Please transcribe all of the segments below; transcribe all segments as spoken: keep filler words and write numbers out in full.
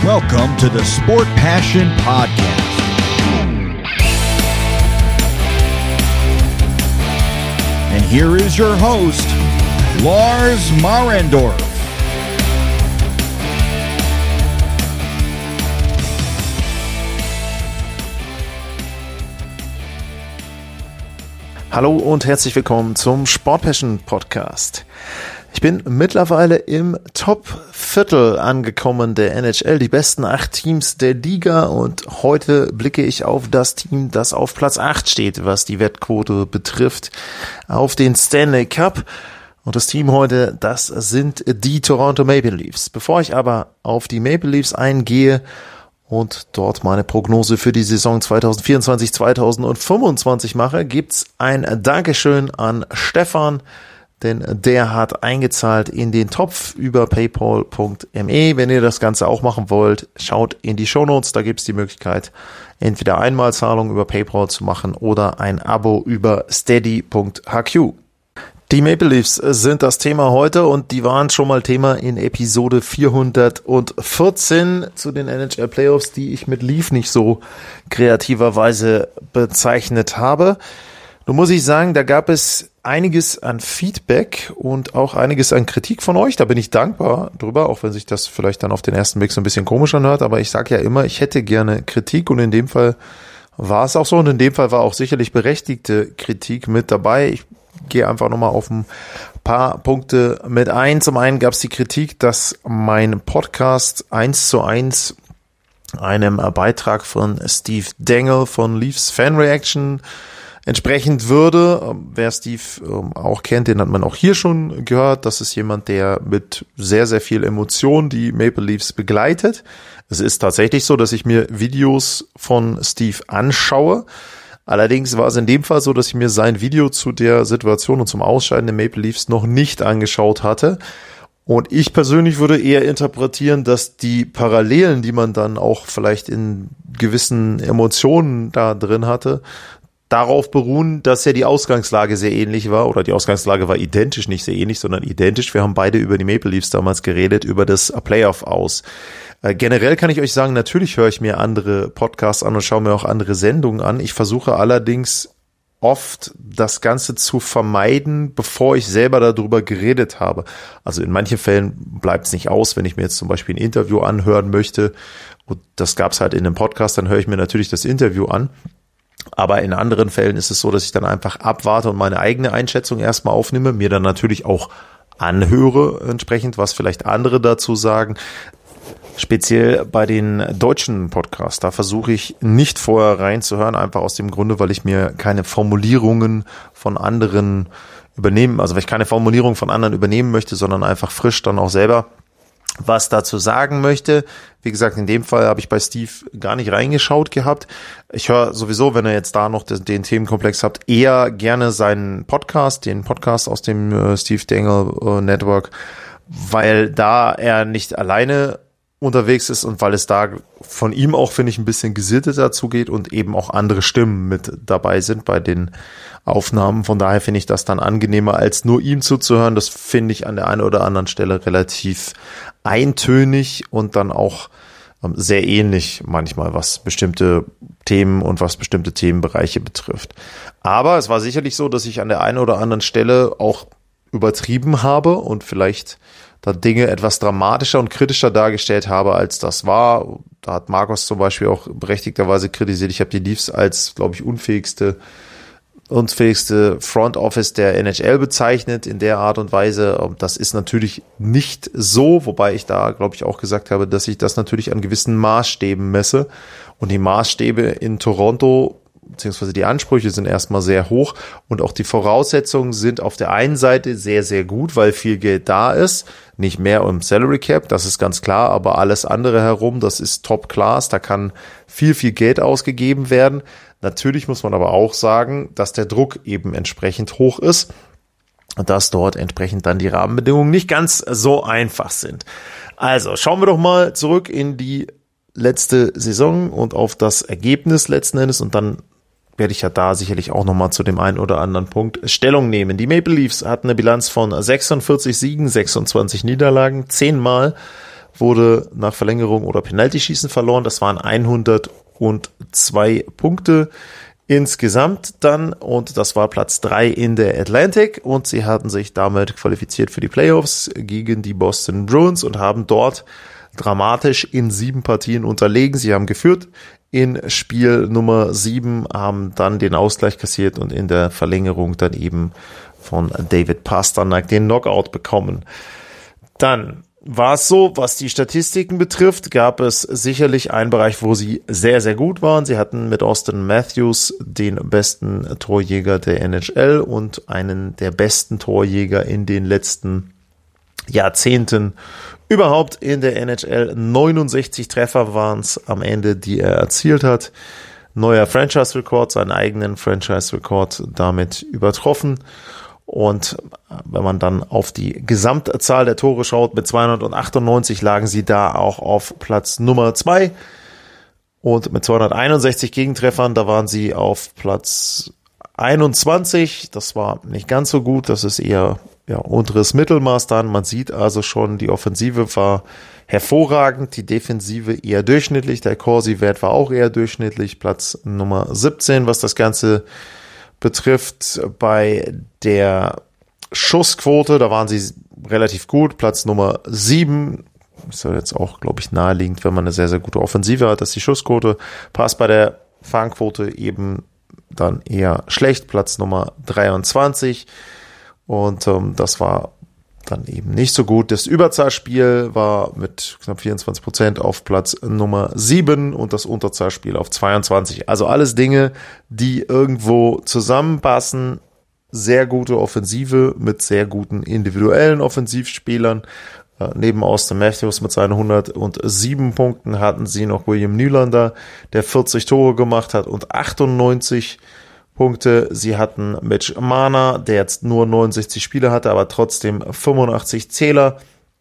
Welcome to the Sport Passion Podcast. And here is your host, Lars Marendorf. Hallo und herzlich willkommen zum Sport Passion Podcast. Ich bin mittlerweile im Top-Viertel angekommen der N H L, die besten acht Teams der Liga, und heute blicke ich auf das Team, das auf Platz acht steht, was die Wettquote betrifft, auf den Stanley Cup. Und das Team heute, das sind die Toronto Maple Leafs. Bevor ich aber auf die Maple Leafs eingehe und dort meine Prognose für die Saison zwanzig vierundzwanzig zwanzig fünfundzwanzig mache, gibt's ein Dankeschön an Stefan, denn der hat eingezahlt in den Topf über paypal punkt me. Wenn ihr das Ganze auch machen wollt, schaut in die Shownotes, da gibt's die Möglichkeit, entweder Einmalzahlung über PayPal zu machen oder ein Abo über steady punkt h q. Die Maple Leafs sind das Thema heute und die waren schon mal Thema in Episode vierhundertvierzehn zu den N H L Playoffs, die ich mit Leaf nicht so kreativerweise bezeichnet habe. Nun muss ich sagen, da gab es einiges an Feedback und auch einiges an Kritik von euch. Da bin ich dankbar drüber, auch wenn sich das vielleicht dann auf den ersten Blick so ein bisschen komisch anhört. Aber ich sage ja immer, ich hätte gerne Kritik, und in dem Fall war es auch so. Und in dem Fall war auch sicherlich berechtigte Kritik mit dabei. Ich gehe einfach nochmal auf ein paar Punkte mit ein. Zum einen gab es die Kritik, dass mein Podcast eins zu eins einem Beitrag von Steve Dangle von Leafs Fan Reaction entsprechend würde. Wer Steve ähm, auch kennt, den hat man auch hier schon gehört. Das ist jemand, der mit sehr, sehr viel Emotion die Maple Leafs begleitet. Es ist tatsächlich so, dass ich mir Videos von Steve anschaue. Allerdings war es in dem Fall so, dass ich mir sein Video zu der Situation und zum Ausscheiden der Maple Leafs noch nicht angeschaut hatte. Und ich persönlich würde eher interpretieren, dass die Parallelen, die man dann auch vielleicht in gewissen Emotionen da drin hatte, darauf beruhen, dass ja die Ausgangslage sehr ähnlich war, oder die Ausgangslage war identisch, nicht sehr ähnlich, sondern identisch. Wir haben beide über die Maple Leafs damals geredet, über das Playoff aus. Äh, generell kann ich euch sagen, natürlich höre ich mir andere Podcasts an und schaue mir auch andere Sendungen an. Ich versuche allerdings oft das Ganze zu vermeiden, bevor ich selber darüber geredet habe. Also in manchen Fällen bleibt es nicht aus, wenn ich mir jetzt zum Beispiel ein Interview anhören möchte, und das gab es halt in einem Podcast, dann höre ich mir natürlich das Interview an. Aber in anderen Fällen ist es so, dass ich dann einfach abwarte und meine eigene Einschätzung erstmal aufnehme, mir dann natürlich auch anhöre entsprechend, was vielleicht andere dazu sagen. Speziell bei den deutschen Podcasts, da versuche ich nicht vorher reinzuhören, einfach aus dem Grunde, weil ich mir keine Formulierungen von anderen übernehmen, also weil ich keine Formulierungen von anderen übernehmen möchte, sondern einfach frisch dann auch selber was dazu sagen möchte. Wie gesagt, in dem Fall habe ich bei Steve gar nicht reingeschaut gehabt. Ich höre sowieso, wenn ihr jetzt da noch den, den Themenkomplex habt, eher gerne seinen Podcast, den Podcast aus dem äh, Steve Dangle äh, Network, weil da er nicht alleine unterwegs ist und weil es da von ihm auch, finde ich, ein bisschen gesitteter zugeht und eben auch andere Stimmen mit dabei sind bei den Aufnahmen. Von daher finde ich das dann angenehmer, als nur ihm zuzuhören. Das finde ich an der einen oder anderen Stelle relativ eintönig und dann auch ähm, sehr ähnlich manchmal, was bestimmte Themen und was bestimmte Themenbereiche betrifft. Aber es war sicherlich so, dass ich an der einen oder anderen Stelle auch übertrieben habe und vielleicht da Dinge etwas dramatischer und kritischer dargestellt habe, als das war. Da hat Markus zum Beispiel auch berechtigterweise kritisiert, ich habe die Leafs als, glaube ich, unfähigste unfähigste Front Office der N H L bezeichnet in der Art und Weise. Das ist natürlich nicht so, wobei ich da, glaube ich, auch gesagt habe, dass ich das natürlich an gewissen Maßstäben messe. Und die Maßstäbe in Toronto, beziehungsweise die Ansprüche sind erstmal sehr hoch und auch die Voraussetzungen sind auf der einen Seite sehr, sehr gut, weil viel Geld da ist. Nicht mehr im Salary Cap, das ist ganz klar, aber alles andere herum, das ist Top Class, da kann viel, viel Geld ausgegeben werden. Natürlich muss man aber auch sagen, dass der Druck eben entsprechend hoch ist und dass dort entsprechend dann die Rahmenbedingungen nicht ganz so einfach sind. Also schauen wir doch mal zurück in die letzte Saison und auf das Ergebnis letzten Endes, und dann werde ich ja da sicherlich auch nochmal zu dem einen oder anderen Punkt Stellung nehmen. Die Maple Leafs hatten eine Bilanz von sechsundvierzig Siegen, sechsundzwanzig Niederlagen, zehnmal wurde nach Verlängerung oder Penaltyschießen verloren. Das waren hundertzwei Punkte insgesamt dann und das war Platz drei in der Atlantic und sie hatten sich damit qualifiziert für die Playoffs gegen die Boston Bruins und haben dort dramatisch in sieben Partien unterlegen. Sie haben geführt in Spiel Nummer sieben, haben dann den Ausgleich kassiert und in der Verlängerung dann eben von David Pastrnak den Knockout bekommen. Dann war es so, was die Statistiken betrifft, gab es sicherlich einen Bereich, wo sie sehr, sehr gut waren. Sie hatten mit Auston Matthews den besten Torjäger der N H L und einen der besten Torjäger in den letzten Jahrzehnten überhaupt in der N H L. neunundsechzig Treffer waren es am Ende, die er erzielt hat. Neuer Franchise-Rekord, seinen eigenen Franchise-Rekord damit übertroffen. Und wenn man dann auf die Gesamtzahl der Tore schaut, mit zweihundertachtundneunzig lagen sie da auch auf Platz Nummer zwei. Und mit zweihunderteinundsechzig Gegentreffern, da waren sie auf Platz einundzwanzig. Das war nicht ganz so gut, das ist eher ja, unteres Mittelmaß dann. Man sieht also schon, die Offensive war hervorragend, die Defensive eher durchschnittlich. Der Corsi-Wert war auch eher durchschnittlich, Platz Nummer siebzehn, was das Ganze betrifft. Bei der Schussquote, da waren sie relativ gut, Platz Nummer sieben. Ist ja jetzt auch, glaube ich, naheliegend, wenn man eine sehr, sehr gute Offensive hat, dass die Schussquote passt. Bei der Fangquote eben dann eher schlecht, Platz Nummer dreiundzwanzig. Und ähm, das war dann eben nicht so gut. Das Überzahlspiel war mit knapp vierundzwanzig Prozent auf Platz Nummer sieben und das Unterzahlspiel auf zweiundzwanzig. Also alles Dinge, die irgendwo zusammenpassen. Sehr gute Offensive mit sehr guten individuellen Offensivspielern. Äh, neben Auston Matthews mit seinen hundertsieben Punkten hatten sie noch William Nylander, der vierzig Tore gemacht hat und achtundneunzig Punkte. Sie hatten Mitch Marner, der jetzt nur neunundsechzig Spiele hatte, aber trotzdem fünfundachtzig Zähler.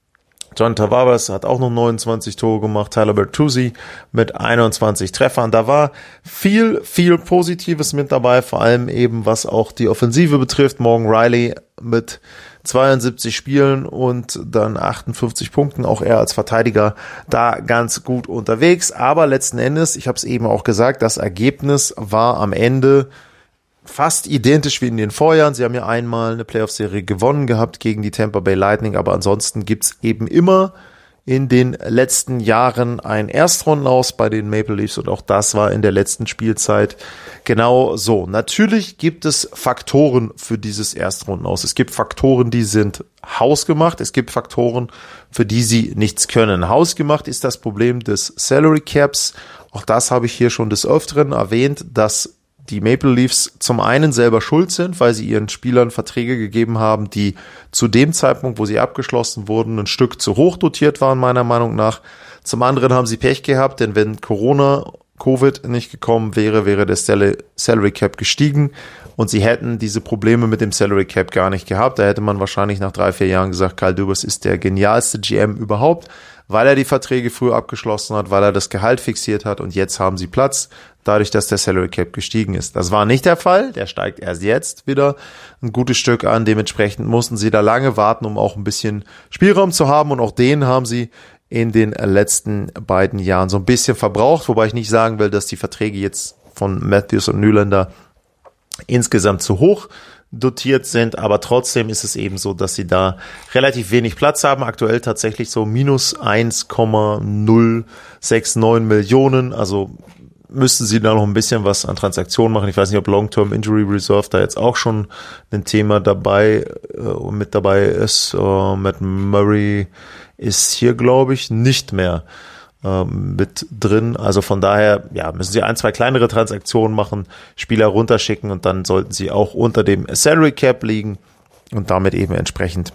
John Tavares hat auch noch neunundzwanzig Tore gemacht. Tyler Bertuzzi mit einundzwanzig Treffern. Da war viel, viel Positives mit dabei, vor allem eben was auch die Offensive betrifft. Morgan Riley mit zweiundsiebzig Spielen und dann achtundfünfzig Punkten, auch er als Verteidiger da ganz gut unterwegs. Aber letzten Endes, ich habe es eben auch gesagt, das Ergebnis war am Ende fast identisch wie in den Vorjahren. Sie haben ja einmal eine Playoff-Serie gewonnen gehabt gegen die Tampa Bay Lightning, aber ansonsten gibt's eben immer in den letzten Jahren ein Erstrundenaus bei den Maple Leafs und auch das war in der letzten Spielzeit genau so. Natürlich gibt es Faktoren für dieses Erstrundenaus. Es gibt Faktoren, die sind hausgemacht. Es gibt Faktoren, für die sie nichts können. Hausgemacht ist das Problem des Salary Caps. Auch das habe ich hier schon des Öfteren erwähnt, dass die Maple Leafs zum einen selber schuld sind, weil sie ihren Spielern Verträge gegeben haben, die zu dem Zeitpunkt, wo sie abgeschlossen wurden, ein Stück zu hoch dotiert waren, meiner Meinung nach. Zum anderen haben sie Pech gehabt, denn wenn Corona, Covid nicht gekommen wäre, wäre der Salary Cap gestiegen und sie hätten diese Probleme mit dem Salary Cap gar nicht gehabt. Da hätte man wahrscheinlich nach drei, vier Jahren gesagt, Kyle Dubas ist der genialste G M überhaupt, weil er die Verträge früher abgeschlossen hat, weil er das Gehalt fixiert hat und jetzt haben sie Platz, dadurch, dass der Salary Cap gestiegen ist. Das war nicht der Fall, der steigt erst jetzt wieder ein gutes Stück an, dementsprechend mussten sie da lange warten, um auch ein bisschen Spielraum zu haben und auch den haben sie in den letzten beiden Jahren so ein bisschen verbraucht, wobei ich nicht sagen will, dass die Verträge jetzt von Matthews und Nylander insgesamt zu hoch dotiert sind, aber trotzdem ist es eben so, dass sie da relativ wenig Platz haben. Aktuell tatsächlich so minus eins Komma null sechs neun Millionen, also müssten sie da noch ein bisschen was an Transaktionen machen. Ich weiß nicht, ob Long-Term Injury Reserve da jetzt auch schon ein Thema dabei äh, mit dabei ist. Äh, Matt Murray ist hier, glaube ich, nicht mehr äh, mit drin. Also von daher, ja, müssen sie ein, zwei kleinere Transaktionen machen, Spieler runterschicken und dann sollten sie auch unter dem Salary Cap liegen und damit eben entsprechend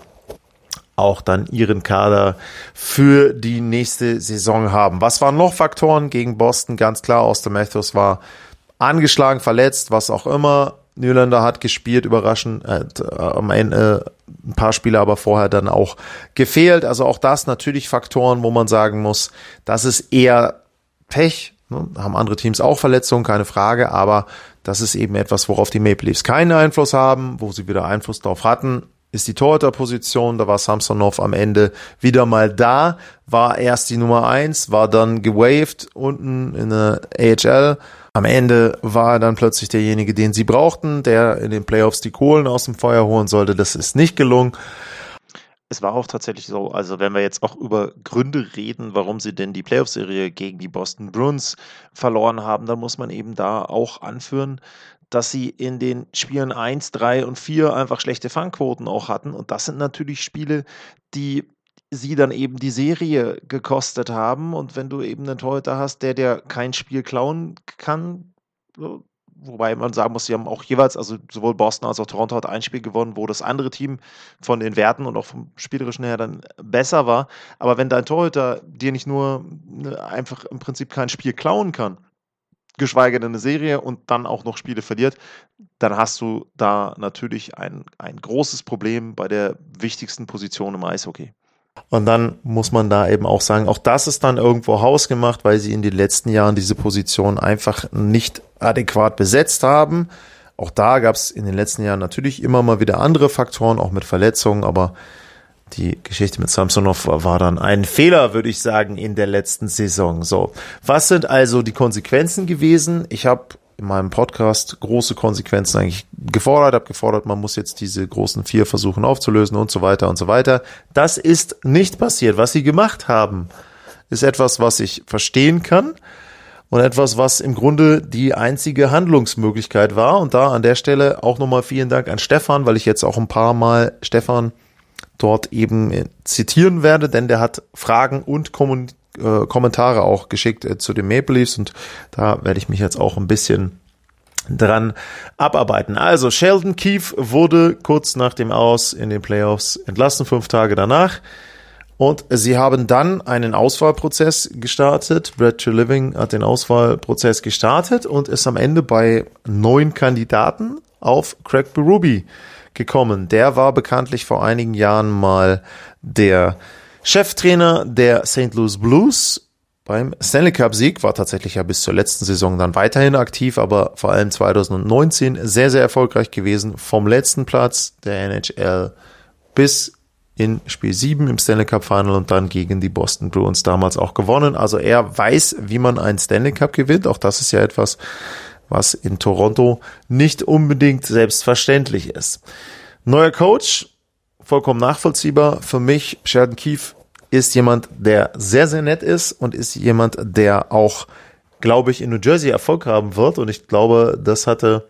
auch dann ihren Kader für die nächste Saison haben. Was waren noch Faktoren gegen Boston? Ganz klar, Auston Matthews war angeschlagen, verletzt, was auch immer. Nylander hat gespielt, überraschend, äh, am Ende äh, ein paar Spiele aber vorher dann auch gefehlt. Also auch das natürlich Faktoren, wo man sagen muss, das ist eher Pech. Ne? Haben andere Teams auch Verletzungen, keine Frage, aber das ist eben etwas, worauf die Maple Leafs keinen Einfluss haben, wo sie wieder Einfluss darauf hatten. ist die Torhüterposition. Da war Samsonov am Ende wieder mal da, war erst die Nummer eins, war dann gewaved unten in der A H L. Am Ende war er dann plötzlich derjenige, den sie brauchten, der in den Playoffs die Kohlen aus dem Feuer holen sollte. Das ist nicht gelungen. Es war auch tatsächlich so, also wenn wir jetzt auch über Gründe reden, warum sie denn die Playoff-Serie gegen die Boston Bruins verloren haben, dann muss man eben da auch anführen, dass sie in den Spielen eins, drei und vier einfach schlechte Fangquoten auch hatten. Und das sind natürlich Spiele, die sie dann eben die Serie gekostet haben. Und wenn du eben einen Torhüter hast, der dir kein Spiel klauen kann, wobei man sagen muss, sie haben auch jeweils, also sowohl Boston als auch Toronto hat ein Spiel gewonnen, wo das andere Team von den Werten und auch vom Spielerischen her dann besser war. Aber wenn dein Torhüter dir nicht nur einfach im Prinzip kein Spiel klauen kann, geschweige denn eine Serie und dann auch noch Spiele verliert, dann hast du da natürlich ein, ein großes Problem bei der wichtigsten Position im Eishockey. Und dann muss man da eben auch sagen, auch das ist dann irgendwo hausgemacht, weil sie in den letzten Jahren diese Position einfach nicht adäquat besetzt haben. Auch da gab es in den letzten Jahren natürlich immer mal wieder andere Faktoren, auch mit Verletzungen, aber die Geschichte mit Samsonov war dann ein Fehler, würde ich sagen, in der letzten Saison. So, was sind also die Konsequenzen gewesen? Ich habe in meinem Podcast große Konsequenzen eigentlich gefordert, habe gefordert, man muss jetzt diese großen vier versuchen aufzulösen und so weiter und so weiter. Das ist nicht passiert. Was sie gemacht haben, ist etwas, was ich verstehen kann und etwas, was im Grunde die einzige Handlungsmöglichkeit war. Und da an der Stelle auch nochmal vielen Dank an Stefan, weil ich jetzt auch ein paar Mal Stefan dort eben zitieren werde, denn der hat Fragen und Kommunikation Kommentare auch geschickt äh, zu den Maple Leafs und da werde ich mich jetzt auch ein bisschen dran abarbeiten. Also Sheldon Keefe wurde kurz nach dem Aus in den Playoffs entlassen, fünf Tage danach, und sie haben dann einen Auswahlprozess gestartet. Brad Treliving hat den Auswahlprozess gestartet und ist am Ende bei neun Kandidaten auf Craig Berube gekommen. Der war bekanntlich vor einigen Jahren mal der Cheftrainer der Saint Louis Blues beim Stanley Cup Sieg, war tatsächlich ja bis zur letzten Saison dann weiterhin aktiv, aber vor allem zwanzig neunzehn sehr, sehr erfolgreich gewesen. Vom letzten Platz der N H L bis in Spiel sieben im Stanley Cup Final und dann gegen die Boston Bruins damals auch gewonnen. Also er weiß, wie man einen Stanley Cup gewinnt. Auch das ist ja etwas, was in Toronto nicht unbedingt selbstverständlich ist. Neuer Coach, vollkommen nachvollziehbar. Für mich, Sheldon Keefe ist jemand, der sehr, sehr nett ist und ist jemand, der auch, glaube ich, in New Jersey Erfolg haben wird. Und ich glaube, das hatte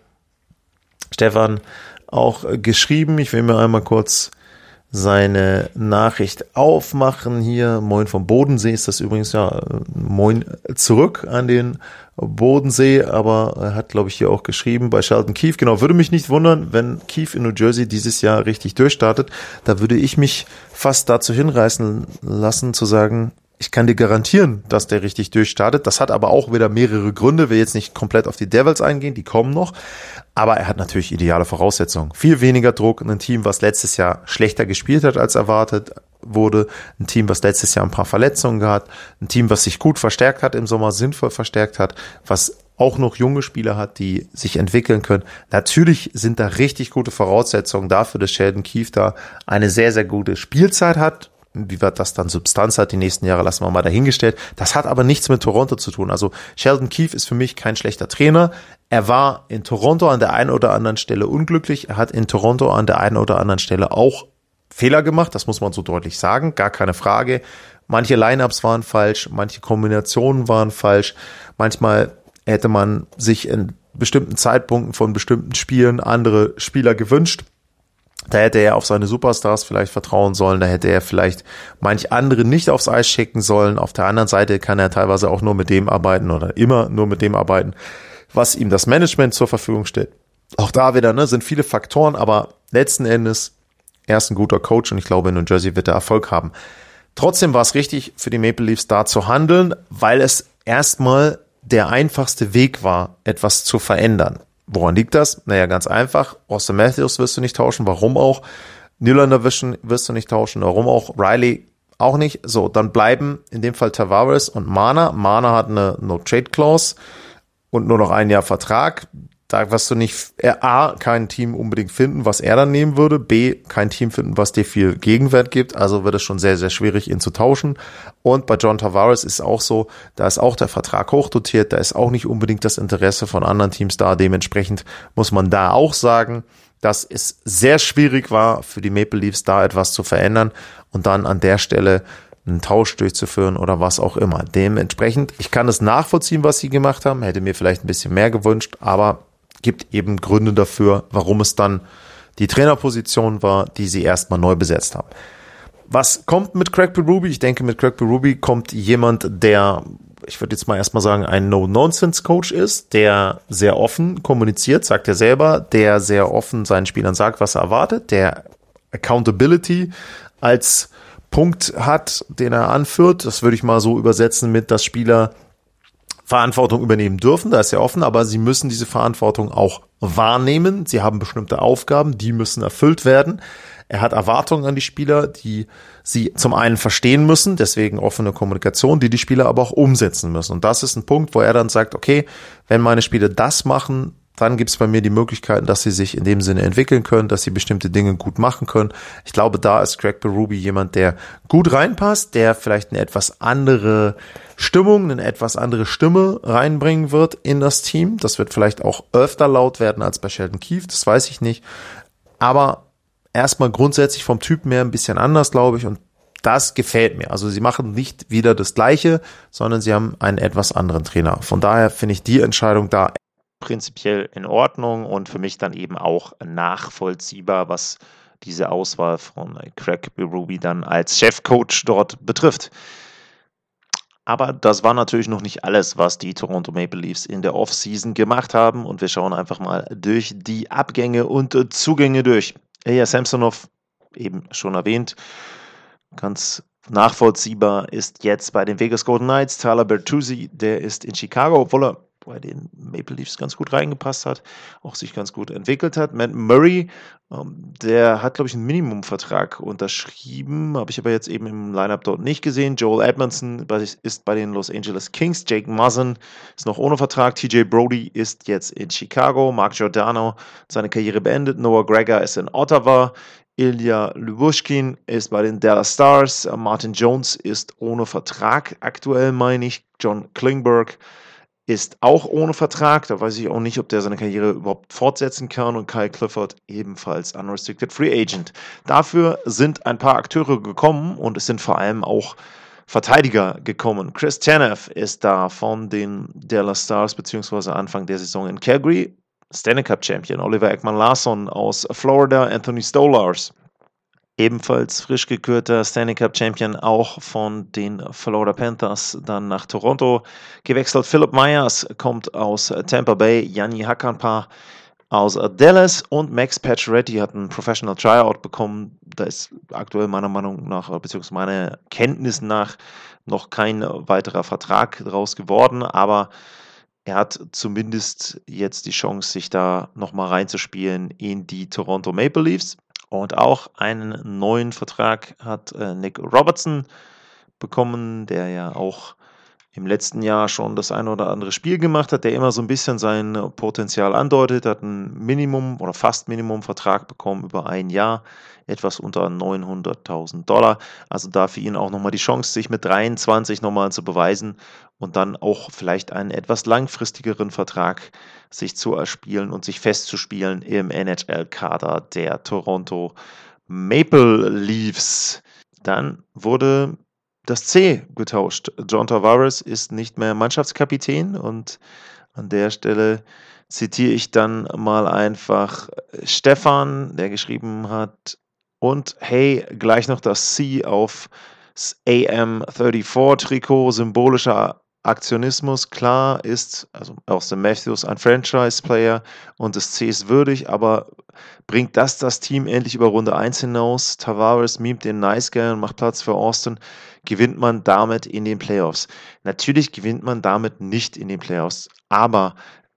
Stefan auch geschrieben. Ich will mir einmal kurz seine Nachricht aufmachen hier. Moin vom Bodensee ist das übrigens, ja, moin zurück an den Bodensee, aber er hat, glaube ich, hier auch geschrieben bei Sheldon Keefe. Genau, würde mich nicht wundern, wenn Keefe in New Jersey dieses Jahr richtig durchstartet. Da würde ich mich fast dazu hinreißen lassen, zu sagen, ich kann dir garantieren, dass der richtig durchstartet. Das hat aber auch wieder mehrere Gründe. Will jetzt nicht komplett auf die Devils eingehen, die kommen noch. Aber er hat natürlich ideale Voraussetzungen. Viel weniger Druck. Ein Team, was letztes Jahr schlechter gespielt hat, als erwartet wurde. Ein Team, was letztes Jahr ein paar Verletzungen gehabt. Ein Team, was sich gut verstärkt hat im Sommer, sinnvoll verstärkt hat. Was auch noch junge Spieler hat, die sich entwickeln können. Natürlich sind da richtig gute Voraussetzungen dafür, dass Sheldon Keefe da eine sehr, sehr gute Spielzeit hat. Wie weit das dann Substanz hat, die nächsten Jahre lassen wir mal dahingestellt. Das hat aber nichts mit Toronto zu tun. Also Sheldon Keefe ist für mich kein schlechter Trainer. Er war in Toronto an der einen oder anderen Stelle unglücklich. Er hat in Toronto an der einen oder anderen Stelle auch Fehler gemacht. Das muss man so deutlich sagen. Gar keine Frage. Manche Lineups waren falsch. Manche Kombinationen waren falsch. Manchmal hätte man sich in bestimmten Zeitpunkten von bestimmten Spielen andere Spieler gewünscht. Da hätte er auf seine Superstars vielleicht vertrauen sollen, da hätte er vielleicht manch andere nicht aufs Eis schicken sollen. Auf der anderen Seite kann er teilweise auch nur mit dem arbeiten oder immer nur mit dem arbeiten, was ihm das Management zur Verfügung stellt. Auch da wieder, ne, sind viele Faktoren, aber letzten Endes er ist ein guter Coach und ich glaube, in New Jersey wird er Erfolg haben. Trotzdem war es richtig für die Maple Leafs da zu handeln, weil es erstmal der einfachste Weg war, etwas zu verändern. Woran liegt das? Naja, ganz einfach. Austin Matthews wirst du nicht tauschen. Warum auch? Nylander wirst du nicht tauschen. Warum auch? Riley auch nicht. So, dann bleiben in dem Fall Tavares und Marner. Marner hat eine No-Trade-Clause und nur noch ein Jahr Vertrag. da wirst du nicht, A, kein Team unbedingt finden, was er dann nehmen würde, B, kein Team finden, was dir viel Gegenwert gibt, also wird es schon sehr, sehr schwierig, ihn zu tauschen. Und bei John Tavares ist es auch so, da ist auch der Vertrag hochdotiert, da ist auch nicht unbedingt das Interesse von anderen Teams da, dementsprechend muss man da auch sagen, dass es sehr schwierig war, für die Maple Leafs da etwas zu verändern und dann an der Stelle einen Tausch durchzuführen oder was auch immer. Dementsprechend, ich kann es nachvollziehen, was sie gemacht haben, hätte mir vielleicht ein bisschen mehr gewünscht, aber gibt eben Gründe dafür, warum es dann die Trainerposition war, die sie erstmal neu besetzt haben. Was kommt mit Craig Berube? Ich denke, mit Craig Berube kommt jemand, der, ich würde jetzt mal erstmal sagen, ein No-Nonsense-Coach ist, der sehr offen kommuniziert, sagt er selber, der sehr offen seinen Spielern sagt, was er erwartet, der Accountability als Punkt hat, den er anführt. Das würde ich mal so übersetzen mit, dass Spieler Verantwortung übernehmen dürfen, da ist er offen, aber sie müssen diese Verantwortung auch wahrnehmen. Sie haben bestimmte Aufgaben, die müssen erfüllt werden. Er hat Erwartungen an die Spieler, die sie zum einen verstehen müssen, deswegen offene Kommunikation, die die Spieler aber auch umsetzen müssen. Und das ist ein Punkt, wo er dann sagt, okay, wenn meine Spieler das machen, dann gibt es bei mir die Möglichkeiten, dass sie sich in dem Sinne entwickeln können, dass sie bestimmte Dinge gut machen können. Ich glaube, da ist Craig Berube jemand, der gut reinpasst, der vielleicht eine etwas andere Stimmung, eine etwas andere Stimme reinbringen wird in das Team. Das wird vielleicht auch öfter laut werden als bei Sheldon Keefe, das weiß ich nicht. Aber erstmal grundsätzlich vom Typ her ein bisschen anders, glaube ich, und das gefällt mir. Also sie machen nicht wieder das Gleiche, sondern sie haben einen etwas anderen Trainer. Von daher finde ich die Entscheidung da prinzipiell in Ordnung und für mich dann eben auch nachvollziehbar, was diese Auswahl von Craig Berube dann als Chefcoach dort betrifft. Aber das war natürlich noch nicht alles, was die Toronto Maple Leafs in der Offseason gemacht haben und wir schauen einfach mal durch die Abgänge und Zugänge durch. Ilya Samsonov, eben schon erwähnt, ganz nachvollziehbar ist jetzt bei den Vegas Golden Knights. Tyler Bertuzzi, der ist in Chicago, obwohl er bei den Maple Leafs ganz gut reingepasst hat, auch sich ganz gut entwickelt hat. Matt Murray, ähm, der hat, glaube ich, einen Minimumvertrag unterschrieben, habe ich aber jetzt eben im Lineup dort nicht gesehen. Joel Edmondson ist bei den Los Angeles Kings. Jake Muzzin ist noch ohne Vertrag. T J Brody ist jetzt in Chicago. Mark Giordano hat seine Karriere beendet. Noah Gregor ist in Ottawa. Ilya Lyubushkin ist bei den Dallas Stars. Martin Jones ist ohne Vertrag aktuell, meine ich. John Klingberg ist auch ohne Vertrag. Da weiß ich auch nicht, ob der seine Karriere überhaupt fortsetzen kann. Und Kyle Clifford ebenfalls Unrestricted Free Agent. Dafür sind ein paar Akteure gekommen und es sind vor allem auch Verteidiger gekommen. Chris Tanev ist da von den Dallas Stars beziehungsweise Anfang der Saison in Calgary. Stanley Cup Champion Oliver Ekman-Larsson aus Florida. Anthony Stolarz, ebenfalls frisch gekürter Stanley Cup Champion, auch von den Florida Panthers, dann nach Toronto gewechselt. Philip Myers kommt aus Tampa Bay, Jani Hakanpää aus Dallas und Max Pacioretty hat einen Professional Tryout bekommen. Da ist aktuell meiner Meinung nach, beziehungsweise meiner Kenntnis nach, noch kein weiterer Vertrag draus geworden, aber er hat zumindest jetzt die Chance, sich da nochmal reinzuspielen in die Toronto Maple Leafs. Und auch einen neuen Vertrag hat äh, Nick Robertson bekommen, der ja auch im letzten Jahr schon das ein oder andere Spiel gemacht hat, der immer so ein bisschen sein Potenzial andeutet, hat einen Minimum- oder fast Minimum-Vertrag bekommen über ein Jahr, etwas unter neunhunderttausend Dollar. Also da für ihn auch nochmal die Chance, sich mit dreiundzwanzig nochmal zu beweisen und dann auch vielleicht einen etwas langfristigeren Vertrag sich zu erspielen und sich festzuspielen im N H L-Kader der Toronto Maple Leafs. Dann wurde das C getauscht. John Tavares ist nicht mehr Mannschaftskapitän und an der Stelle zitiere ich dann mal einfach Stefan, der geschrieben hat, und hey, gleich noch das C auf A M vierunddreißig Trikot, symbolischer Aktionismus. Klar ist, also Auston Matthews ein Franchise-Player und das C ist würdig, aber bringt das das Team endlich über Runde eins hinaus? Tavares mimt den Nice Guy und macht Platz für Auston. Gewinnt man damit in den Playoffs? Natürlich gewinnt man damit nicht in den Playoffs, aber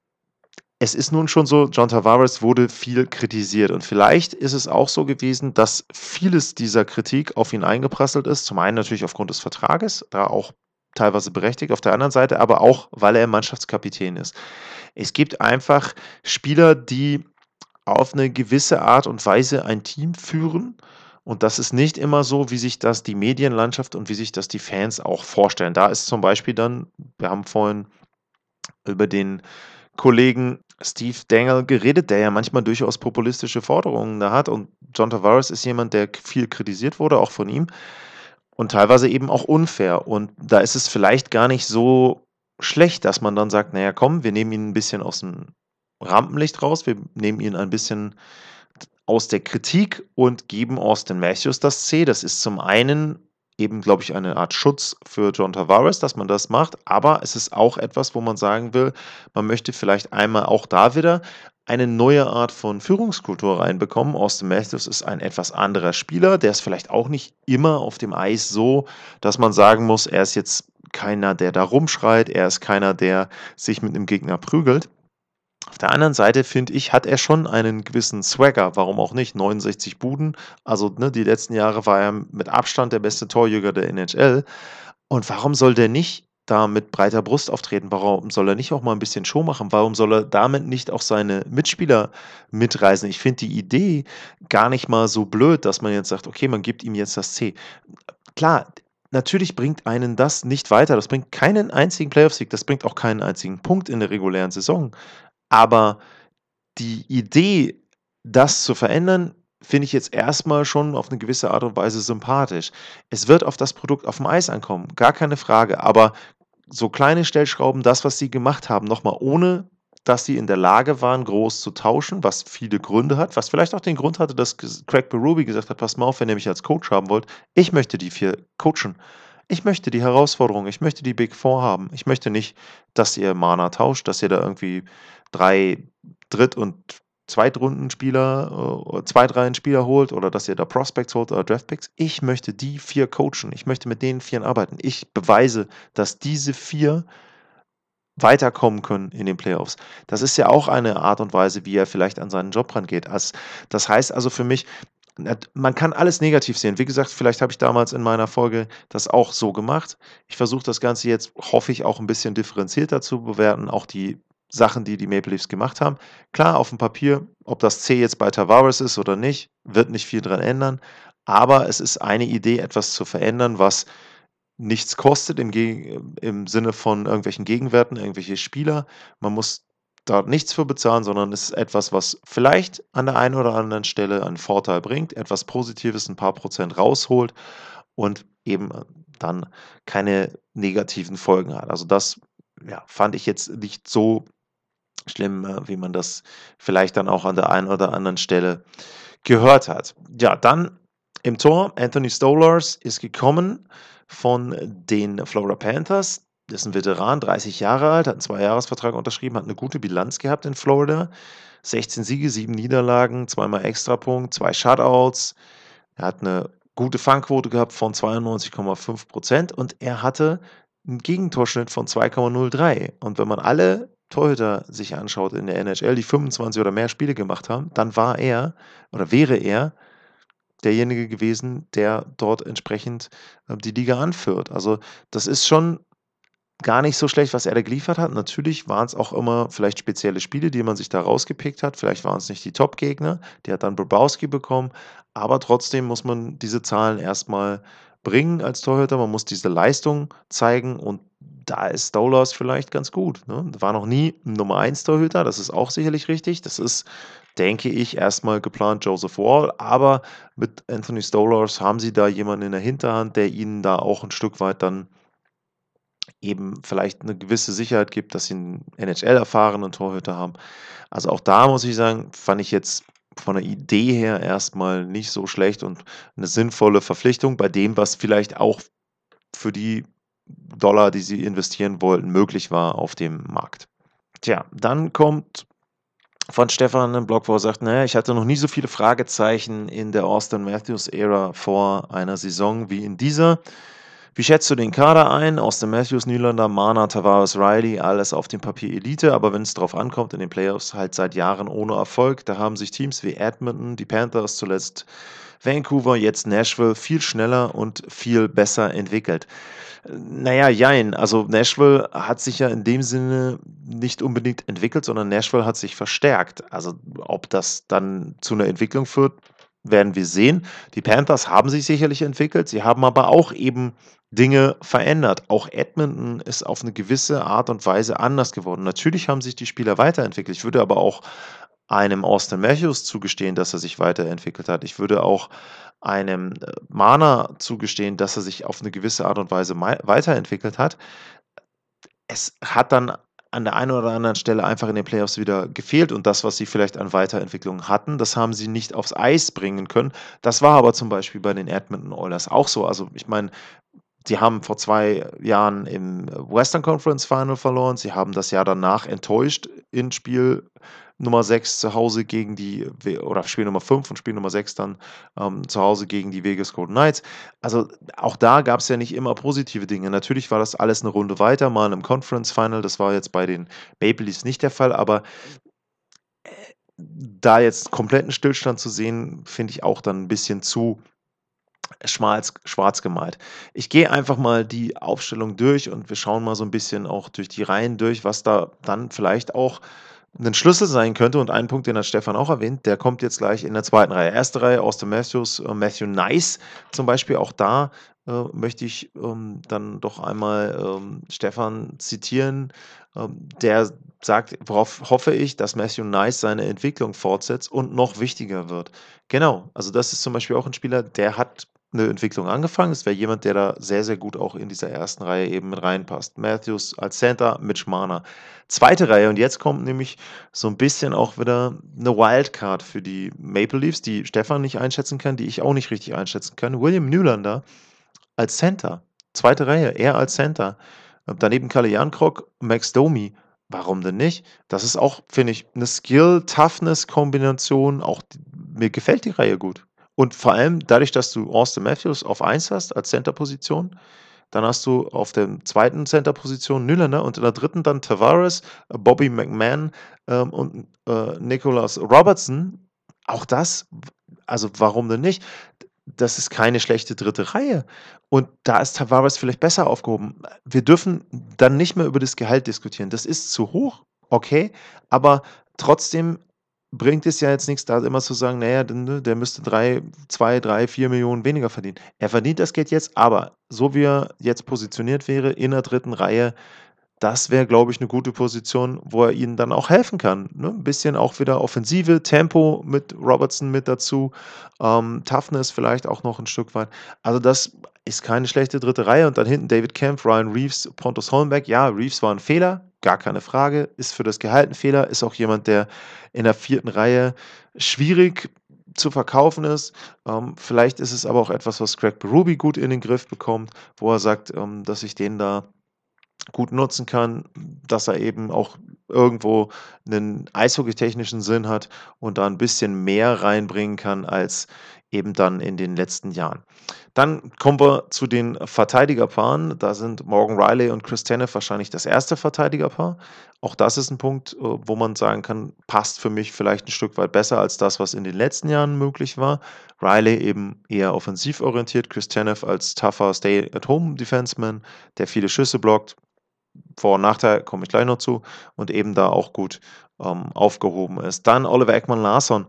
es ist nun schon so, John Tavares wurde viel kritisiert und vielleicht ist es auch so gewesen, dass vieles dieser Kritik auf ihn eingeprasselt ist. Zum einen natürlich aufgrund des Vertrages, da auch teilweise berechtigt, auf der anderen Seite aber auch, weil er Mannschaftskapitän ist. Es gibt einfach Spieler, die auf eine gewisse Art und Weise ein Team führen und das ist nicht immer so, wie sich das die Medienlandschaft und wie sich das die Fans auch vorstellen. Da ist zum Beispiel dann, wir haben vorhin über den Kollegen Steve Dangle geredet, der ja manchmal durchaus populistische Forderungen da hat und John Tavares ist jemand, der viel kritisiert wurde, auch von ihm und teilweise eben auch unfair und da ist es vielleicht gar nicht so schlecht, dass man dann sagt: „Na ja, komm, wir nehmen ihn ein bisschen aus dem Rampenlicht raus, wir nehmen ihn ein bisschen aus der Kritik und geben Austin Matthews das C." Das ist zum einen eben, glaube ich, eine Art Schutz für John Tavares, dass man das macht, aber es ist auch etwas, wo man sagen will, man möchte vielleicht einmal auch da wieder eine neue Art von Führungskultur reinbekommen. Austin Matthews ist ein etwas anderer Spieler, der ist vielleicht auch nicht immer auf dem Eis so, dass man sagen muss, er ist jetzt keiner, der da rumschreit, er ist keiner, der sich mit einem Gegner prügelt. Auf der anderen Seite, finde ich, hat er schon einen gewissen Swagger, warum auch nicht? neunundsechzig Buden, also ne, die letzten Jahre war er mit Abstand der beste Torjäger der N H L. Und warum soll der nicht da mit breiter Brust auftreten? Warum soll er nicht auch mal ein bisschen Show machen? Warum soll er damit nicht auch seine Mitspieler mitreißen? Ich finde die Idee gar nicht mal so blöd, dass man jetzt sagt, okay, man gibt ihm jetzt das C. Klar, natürlich bringt einen das nicht weiter. Das bringt keinen einzigen Playoff-Sieg, das bringt auch keinen einzigen Punkt in der regulären Saison. Aber die Idee, das zu verändern, finde ich jetzt erstmal schon auf eine gewisse Art und Weise sympathisch. Es wird auf das Produkt auf dem Eis ankommen, gar keine Frage, aber so kleine Stellschrauben, das, was sie gemacht haben, noch mal ohne dass sie in der Lage waren, groß zu tauschen, was viele Gründe hat, was vielleicht auch den Grund hatte, dass Craig Berube gesagt hat: „Passt mal auf, wenn ihr mich als Coach haben wollt, ich möchte die vier coachen. Ich möchte die Herausforderung, ich möchte die Big Four haben. Ich möchte nicht, dass ihr Mana tauscht, dass ihr da irgendwie drei Dritt und Zweitrundenspieler, äh, Zweitreihenspieler holt oder dass ihr da Prospects holt oder Draftpicks. Ich möchte die vier coachen. Ich möchte mit den Vieren arbeiten. Ich beweise, dass diese vier weiterkommen können in den Playoffs." Das ist ja auch eine Art und Weise, wie er vielleicht an seinen Job rangeht. Als das heißt also für mich, man kann alles negativ sehen. Wie gesagt, vielleicht habe ich damals in meiner Folge das auch so gemacht. Ich versuche das Ganze jetzt, hoffe ich, auch ein bisschen differenzierter zu bewerten, auch die Sachen, die die Maple Leafs gemacht haben. Klar, auf dem Papier, ob das C jetzt bei Tavares ist oder nicht, wird nicht viel dran ändern, aber es ist eine Idee, etwas zu verändern, was nichts kostet im, Geg im Sinne von irgendwelchen Gegenwerten, irgendwelche Spieler. Man muss dort nichts für bezahlen, sondern es ist etwas, was vielleicht an der einen oder anderen Stelle einen Vorteil bringt, etwas Positives, ein paar Prozent rausholt und eben dann keine negativen Folgen hat. Also das, ja, fand ich jetzt nicht so schlimm, äh, wie man das vielleicht dann auch an der einen oder anderen Stelle gehört hat. Ja, dann im Tor, Anthony Stolarz ist gekommen von den Florida Panthers. Das ist ein Veteran, dreißig Jahre alt, hat einen Zweijahresvertrag unterschrieben, hat eine gute Bilanz gehabt in Florida. sechzehn Siege, sieben Niederlagen, zweimal Extrapunkt, zwei Shutouts. Er hat eine gute Fangquote gehabt von zweiundneunzig Komma fünf Prozent und er hatte einen Gegentorschnitt von zwei Komma null drei. Und wenn man alle Torhüter sich anschaut in der N H L, die fünfundzwanzig oder mehr Spiele gemacht haben, dann war er oder wäre er derjenige gewesen, der dort entsprechend äh, die Liga anführt. Also das ist schon gar nicht so schlecht, was er da geliefert hat. Natürlich waren es auch immer vielleicht spezielle Spiele, die man sich da rausgepickt hat. Vielleicht waren es nicht die Top-Gegner. Der hat dann Bobrovsky bekommen. Aber trotzdem muss man diese Zahlen erstmal bringen als Torhüter. Man muss diese Leistung zeigen und da ist Stolarz vielleicht ganz gut. Ne? War noch nie ein Nummer eins Torhüter, das ist auch sicherlich richtig. Das ist, denke ich, erstmal geplant Joseph Woll. Aber mit Anthony Stolarz haben sie da jemanden in der Hinterhand, der ihnen da auch ein Stück weit dann eben vielleicht eine gewisse Sicherheit gibt, dass sie einen N H L-erfahrenen Torhüter haben. Also auch da muss ich sagen, fand ich jetzt von der Idee her erstmal nicht so schlecht und eine sinnvolle Verpflichtung bei dem, was vielleicht auch für die Dollar, die sie investieren wollten, möglich war auf dem Markt. Tja, dann kommt von Stefan ein Blog, wo er sagt, naja, ich hatte noch nie so viele Fragezeichen in der Austin Matthews-Ära vor einer Saison wie in dieser. Wie schätzt du den Kader ein? Austin Matthews, Nylander, Marner, Tavares, Riley, alles auf dem Papier Elite, aber wenn es drauf ankommt, in den Playoffs halt seit Jahren ohne Erfolg. Da haben sich Teams wie Edmonton, die Panthers zuletzt Vancouver, jetzt Nashville, viel schneller und viel besser entwickelt. Naja, jein. Also Nashville hat sich ja in dem Sinne nicht unbedingt entwickelt, sondern Nashville hat sich verstärkt. Also ob das dann zu einer Entwicklung führt, werden wir sehen. Die Panthers haben sich sicherlich entwickelt, sie haben aber auch eben Dinge verändert. Auch Edmonton ist auf eine gewisse Art und Weise anders geworden. Natürlich haben sich die Spieler weiterentwickelt. Ich würde aber auch einem Austin Matthews zugestehen, dass er sich weiterentwickelt hat. Ich würde auch einem äh, Marner zugestehen, dass er sich auf eine gewisse Art und Weise mei- weiterentwickelt hat. Es hat dann an der einen oder anderen Stelle einfach in den Playoffs wieder gefehlt und das, was sie vielleicht an Weiterentwicklung hatten, das haben sie nicht aufs Eis bringen können. Das war aber zum Beispiel bei den Edmonton Oilers auch so. Also ich meine, sie haben vor zwei Jahren im Western Conference Final verloren. Sie haben das Jahr danach enttäuscht in Spiel Nummer sechs zu Hause gegen die, We- oder Spiel Nummer fünf und Spiel Nummer sechs dann ähm, zu Hause gegen die Vegas Golden Knights. Also auch da gab es ja nicht immer positive Dinge. Natürlich war das alles eine Runde weiter, mal im Conference Final. Das war jetzt bei den Maple Leafs nicht der Fall, aber da jetzt kompletten Stillstand zu sehen, finde ich auch dann ein bisschen zu schwarz, schwarz gemalt. Ich gehe einfach mal die Aufstellung durch und wir schauen mal so ein bisschen auch durch die Reihen durch, was da dann vielleicht auch ein Schlüssel sein könnte. Und ein Punkt, den hat Stefan auch erwähnt, der kommt jetzt gleich in der zweiten Reihe. Erste Reihe, Austin Matthews, äh, Matthew Nice zum Beispiel. Auch da äh, möchte ich ähm, dann doch einmal ähm, Stefan zitieren. Ähm, der sagt, worauf hoffe ich, dass Matthew Nice seine Entwicklung fortsetzt und noch wichtiger wird. Genau, also das ist zum Beispiel auch ein Spieler, der hat eine Entwicklung angefangen. Es wäre jemand, der da sehr, sehr gut auch in dieser ersten Reihe eben mit reinpasst. Matthews als Center, Mitch Marner. Zweite Reihe und jetzt kommt nämlich so ein bisschen auch wieder eine Wildcard für die Maple Leafs, die Stefan nicht einschätzen kann, die ich auch nicht richtig einschätzen kann. William Nylander als Center. Zweite Reihe, er als Center. Daneben Kalle Jankrok, Max Domi. Warum denn nicht? Das ist auch, finde ich, eine Skill-Toughness-Kombination. Auch die, mir gefällt die Reihe gut. Und vor allem dadurch, dass du Austin Matthews auf eins hast als Center-Position, dann hast du auf der zweiten Center-Position Nylander und in der dritten dann Tavares, äh, Bobby McMahon ähm, und äh, Nicholas Robertson. Auch das, also warum denn nicht? Das ist keine schlechte dritte Reihe. Und da ist Tavares vielleicht besser aufgehoben. Wir dürfen dann nicht mehr über das Gehalt diskutieren. Das ist zu hoch, okay, aber trotzdem bringt es ja jetzt nichts, da immer zu sagen, naja, der, der müsste drei, zwei, drei, vier Millionen weniger verdienen. Er verdient das Geld jetzt, aber so wie er jetzt positioniert wäre in der dritten Reihe, das wäre, glaube ich, eine gute Position, wo er ihnen dann auch helfen kann, ne? 'N bisschen auch wieder Offensive, Tempo mit Robertson mit dazu, ähm, Toughness vielleicht auch noch ein Stück weit. Also, das ist keine schlechte dritte Reihe und dann hinten David Kampf, Ryan Reeves, Pontus Holmberg. Ja, Reeves war ein Fehler, gar keine Frage, ist für das Gehalt 'n Fehler, ist auch jemand, der in der vierten Reihe schwierig zu verkaufen ist. Ähm, vielleicht ist es aber auch etwas, was Craig Berube gut in den Griff bekommt, wo er sagt, ähm, dass ich den da gut nutzen kann, dass er eben auch irgendwo einen eishockeytechnischen Sinn hat und da ein bisschen mehr reinbringen kann als eben dann in den letzten Jahren. Dann kommen wir zu den Verteidigerpaaren. Da sind Morgan Riley und Chris Tanev wahrscheinlich das erste Verteidigerpaar. Auch das ist ein Punkt, äh, wo man sagen kann, passt für mich vielleicht ein Stück weit besser als das, was in den letzten Jahren möglich war. Riley eben eher offensiv orientiert, Chris Tanev als tougher Stay-at-Home-Defenseman, der viele Schüsse blockt. Vor- und Nachteil, komme ich gleich noch zu, und eben da auch gut ähm, aufgehoben ist. Dann Oliver Ekman-Larsson,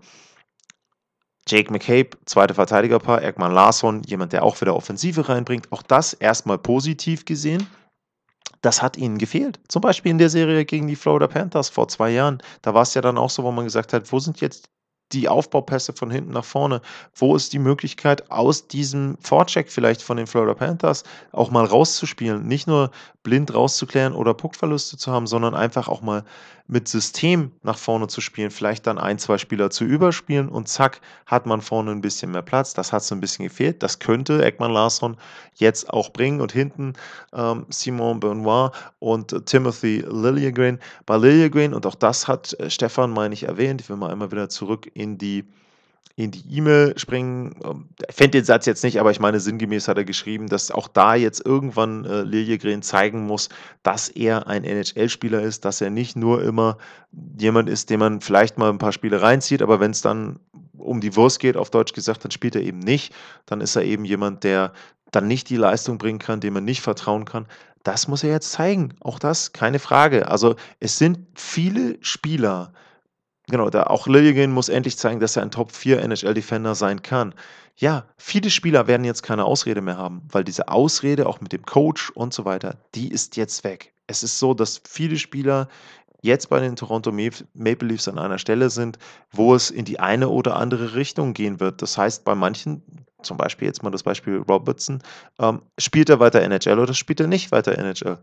Jake McCabe, zweite Verteidigerpaar, Ekman-Larsson, jemand, der auch wieder Offensive reinbringt. Auch das erstmal positiv gesehen. Das hat ihnen gefehlt. Zum Beispiel in der Serie gegen die Florida Panthers vor zwei Jahren. Da war es ja dann auch so, wo man gesagt hat, wo sind jetzt die Aufbaupässe von hinten nach vorne? Wo ist die Möglichkeit, aus diesem Vorcheck vielleicht von den Florida Panthers auch mal rauszuspielen? Nicht nur blind rauszuklären oder Puckverluste zu haben, sondern einfach auch mal mit System nach vorne zu spielen. Vielleicht dann ein, zwei Spieler zu überspielen und zack, hat man vorne ein bisschen mehr Platz. Das hat so ein bisschen gefehlt. Das könnte Ekman-Larsson jetzt auch bringen. Und hinten ähm, Simon Benoit und äh, Timothy Liljegren. Bei Liljegren, und auch das hat äh, Stefan, meine ich, erwähnt, ich will mal einmal wieder zurück in die in die E-Mail springen. Ähm, Ich fände den Satz jetzt nicht, aber ich meine, sinngemäß hat er geschrieben, dass auch da jetzt irgendwann äh, Liljegren zeigen muss, dass er ein N H L-Spieler ist, dass er nicht nur immer jemand ist, den man vielleicht mal ein paar Spiele reinzieht, aber wenn es dann um die Wurst geht, auf Deutsch gesagt, dann spielt er eben nicht. Dann ist er eben jemand, der dann nicht die Leistung bringen kann, dem man nicht vertrauen kann. Das muss er jetzt zeigen. Auch das, keine Frage. Also es sind viele Spieler, genau, da auch Lilligan muss endlich zeigen, dass er ein Top vier N H L-Defender sein kann. Ja, viele Spieler werden jetzt keine Ausrede mehr haben, weil diese Ausrede auch mit dem Coach und so weiter, die ist jetzt weg. Es ist so, dass viele Spieler jetzt bei den Toronto Maple Leafs an einer Stelle sind, wo es in die eine oder andere Richtung gehen wird. Das heißt, bei manchen, zum Beispiel jetzt mal das Beispiel Robertson, ähm, spielt er weiter N H L oder spielt er nicht weiter N H L?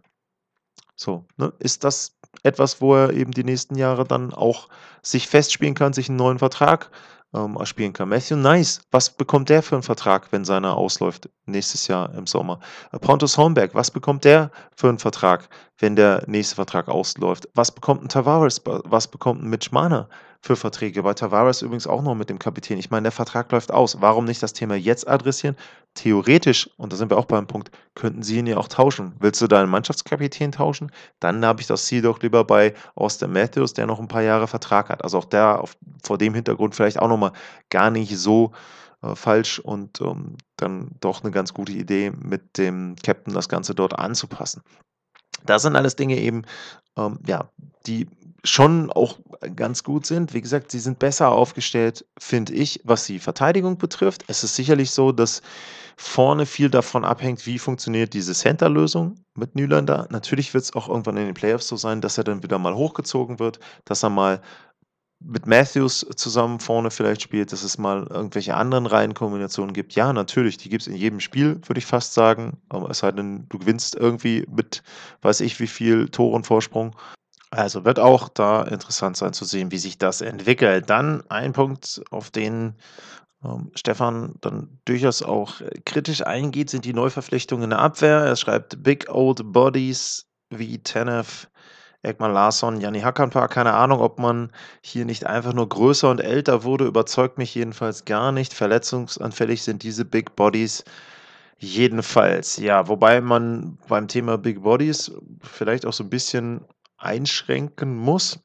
So, ne? Ist das etwas, wo er eben die nächsten Jahre dann auch sich festspielen kann, sich einen neuen Vertrag ähm, erspielen kann? Matthew Nice, was bekommt der für einen Vertrag, wenn seiner ausläuft nächstes Jahr im Sommer? Äh, Pontus Holmberg, was bekommt der für einen Vertrag, wenn der nächste Vertrag ausläuft? Was bekommt ein Tavares, was bekommt ein Mitch Marner für Verträge? Bei Tavares übrigens auch noch mit dem Kapitän. Ich meine, der Vertrag läuft aus. Warum nicht das Thema jetzt adressieren? Theoretisch, und da sind wir auch beim Punkt, könnten sie ihn ja auch tauschen. Willst du deinen Mannschaftskapitän tauschen? Dann habe ich das Ziel doch lieber bei Austin Matthews, der noch ein paar Jahre Vertrag hat. Also auch der auf, vor dem Hintergrund vielleicht auch nochmal gar nicht so äh, falsch und ähm, dann doch eine ganz gute Idee, mit dem Captain das Ganze dort anzupassen. Das sind alles Dinge eben, ähm, ja, die schon auch ganz gut sind. Wie gesagt, sie sind besser aufgestellt, finde ich, was die Verteidigung betrifft. Es ist sicherlich so, dass vorne viel davon abhängt, wie funktioniert diese Center-Lösung mit Nylander. Natürlich wird es auch irgendwann in den Playoffs so sein, dass er dann wieder mal hochgezogen wird, dass er mal mit Matthews zusammen vorne vielleicht spielt, dass es mal irgendwelche anderen Reihenkombinationen gibt. Ja, natürlich, die gibt es in jedem Spiel, würde ich fast sagen. Aber es sei denn, du gewinnst irgendwie mit, weiß ich, wie viel Toren Vorsprung. Also wird auch da interessant sein zu sehen, wie sich das entwickelt. Dann ein Punkt, auf den ähm, Stefan dann durchaus auch äh, kritisch eingeht, sind die Neuverpflichtungen in der Abwehr. Er schreibt Big Old Bodies wie Tanev, Ekman Larsson, Jani Hakanpää. Keine Ahnung, ob man hier nicht einfach nur größer und älter wurde, überzeugt mich jedenfalls gar nicht. Verletzungsanfällig sind diese Big Bodies jedenfalls. Ja, wobei man beim Thema Big Bodies vielleicht auch so ein bisschen einschränken muss.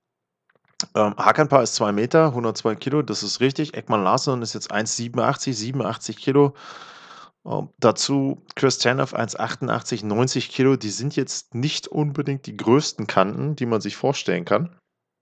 Ähm, Hakanpää ist zwei Meter, hundertzwei Kilo, das ist richtig. Ekman Larsson ist jetzt eins Komma siebenundachtzig, siebenundachtzig Kilo. Ähm, dazu Chris Tanev eins Komma achtundachtzig, neunzig Kilo. Die sind jetzt nicht unbedingt die größten Kanten, die man sich vorstellen kann.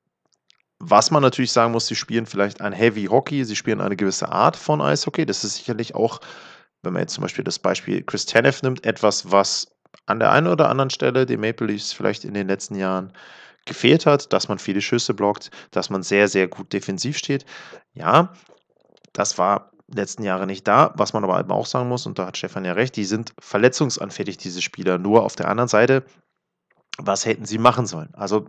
Was man natürlich sagen muss, sie spielen vielleicht ein Heavy Hockey, sie spielen eine gewisse Art von Eishockey. Das ist sicherlich auch, wenn man jetzt zum Beispiel das Beispiel Chris Tanev nimmt, etwas, was an der einen oder anderen Stelle den Maple Leafs vielleicht in den letzten Jahren gefehlt hat, dass man viele Schüsse blockt, dass man sehr, sehr gut defensiv steht. Ja, das war letzten Jahre nicht da. Was man aber eben auch sagen muss, und da hat Stefan ja recht, die sind verletzungsanfällig, diese Spieler. Nur auf der anderen Seite, was hätten sie machen sollen? Also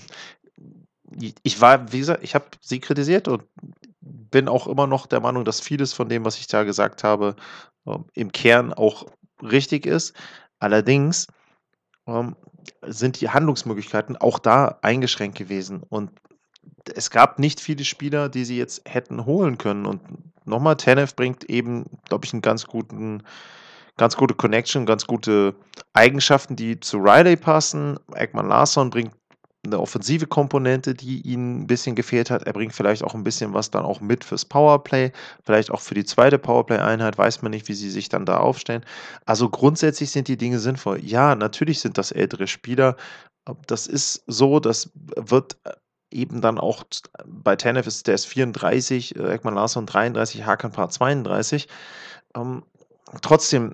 ich war, wie gesagt, ich habe sie kritisiert und bin auch immer noch der Meinung, dass vieles von dem, was ich da gesagt habe, ähm, im Kern auch richtig ist. Allerdings ähm, sind die Handlungsmöglichkeiten auch da eingeschränkt gewesen. Und es gab nicht viele Spieler, die sie jetzt hätten holen können. Und nochmal, Tanev bringt eben, glaube ich, einen ganz guten, ganz gute Connection, ganz gute Eigenschaften, die zu Riley passen. Ekman Larsson bringt eine offensive Komponente, die ihnen ein bisschen gefehlt hat. Er bringt vielleicht auch ein bisschen was dann auch mit fürs Powerplay, vielleicht auch für die zweite Powerplay-Einheit, weiß man nicht, wie sie sich dann da aufstellen. Also grundsätzlich sind die Dinge sinnvoll. Ja, natürlich sind das ältere Spieler. Das ist so, das wird eben dann auch bei Tanev ist, der ist vierunddreißig, Ekman Larsson dreiunddreißig, Hakanpää zweiunddreißig. Ähm, trotzdem,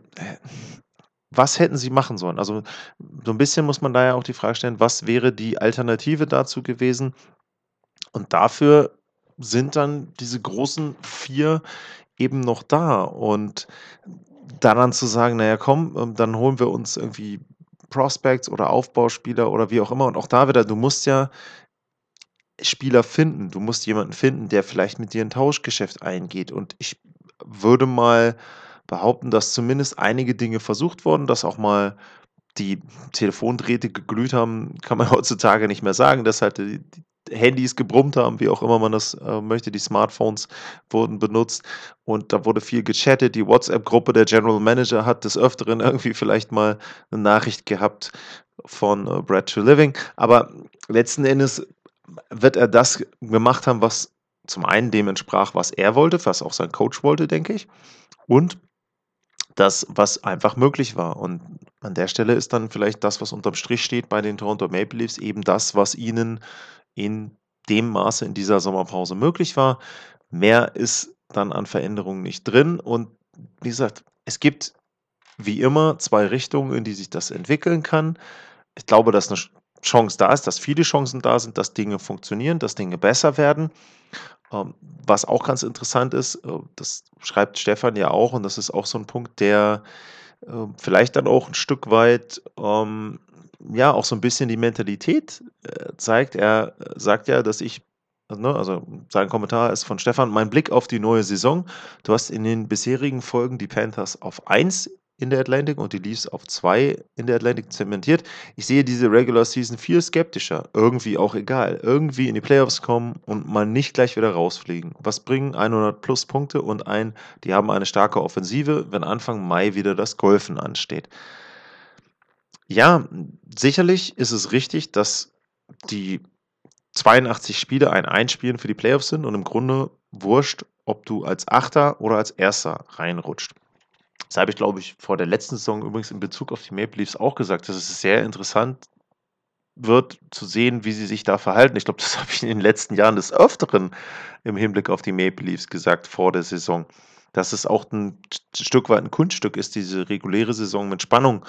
was hätten sie machen sollen? Also so ein bisschen muss man da ja auch die Frage stellen, was wäre die Alternative dazu gewesen? Und dafür sind dann diese großen vier eben noch da. Und daran zu sagen, naja, komm, dann holen wir uns irgendwie Prospects oder Aufbauspieler oder wie auch immer. Und auch da wieder, du musst ja Spieler finden. Du musst jemanden finden, der vielleicht mit dir ein Tauschgeschäft eingeht. Und ich würde mal behaupten, dass zumindest einige Dinge versucht wurden, dass auch mal die Telefondrähte geglüht haben, kann man heutzutage nicht mehr sagen, dass halt die, die Handys gebrummt haben, wie auch immer man das äh, möchte, die Smartphones wurden benutzt und da wurde viel gechattet, die WhatsApp-Gruppe der General Manager hat des Öfteren irgendwie vielleicht mal eine Nachricht gehabt von äh, Brad Treliving, aber letzten Endes wird er das gemacht haben, was zum einen dem entsprach, was er wollte, was auch sein Coach wollte, denke ich, und das, was einfach möglich war. Und an der Stelle ist dann vielleicht das, was unterm Strich steht bei den Toronto Maple Leafs, eben das, was ihnen in dem Maße in dieser Sommerpause möglich war. Mehr ist dann an Veränderungen nicht drin. Und wie gesagt, es gibt wie immer zwei Richtungen, in die sich das entwickeln kann. Ich glaube, dass eine Chance da ist, dass viele Chancen da sind, dass Dinge funktionieren, dass Dinge besser werden. Ähm, was auch ganz interessant ist, äh, das schreibt Stefan ja auch, und das ist auch so ein Punkt, der äh, vielleicht dann auch ein Stück weit, ähm, ja, auch so ein bisschen die Mentalität äh, zeigt. Er äh, sagt ja, dass ich, also, ne, also sein Kommentar ist von Stefan, mein Blick auf die neue Saison. Du hast in den bisherigen Folgen die Panthers auf eins in der Atlantic und die Leafs auf zwei in der Atlantic zementiert. Ich sehe diese Regular Season viel skeptischer. Irgendwie auch egal. Irgendwie in die Playoffs kommen und mal nicht gleich wieder rausfliegen. Was bringen hundert plus Punkte und ein, die haben eine starke Offensive, wenn Anfang Mai wieder das Golfen ansteht? Ja, sicherlich ist es richtig, dass die zweiundachtzig Spiele ein Einspielen für die Playoffs sind und im Grunde wurscht, ob du als Achter oder als Erster reinrutscht. Das habe ich, glaube ich, vor der letzten Saison übrigens in Bezug auf die Maple Leafs auch gesagt, dass es sehr interessant wird zu sehen, wie sie sich da verhalten. Ich glaube, das habe ich in den letzten Jahren des Öfteren im Hinblick auf die Maple Leafs gesagt vor der Saison, dass es auch ein Stück weit ein Kunststück ist, diese reguläre Saison mit Spannung